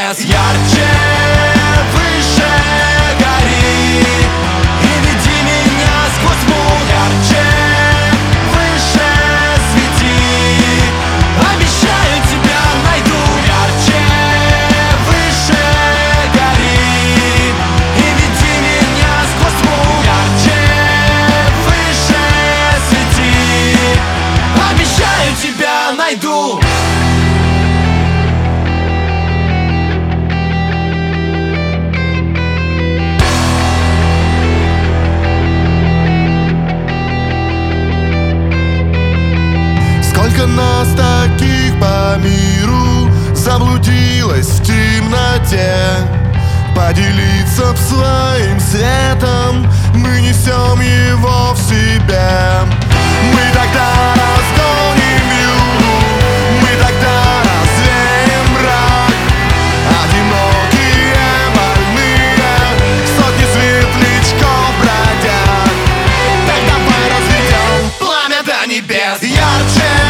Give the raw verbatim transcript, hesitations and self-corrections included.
небес. Ярче, выше гори и веди меня сквозь тьму. Ярче, выше свети, обещаю, тебя найду. Ярче, выше гори и веди меня сквозь тьму. Ярче, выше свети, обещаю, тебя найду. Сколько нас таких по миру заблудилось в темноте. Поделиться б своим светом, мы несем его в себе. Мы тогда разгоним югу, мы тогда развеем мрак. Одинокие, больные, сотни светлячков бродят. Так давай разведем пламя до небес. Ярче,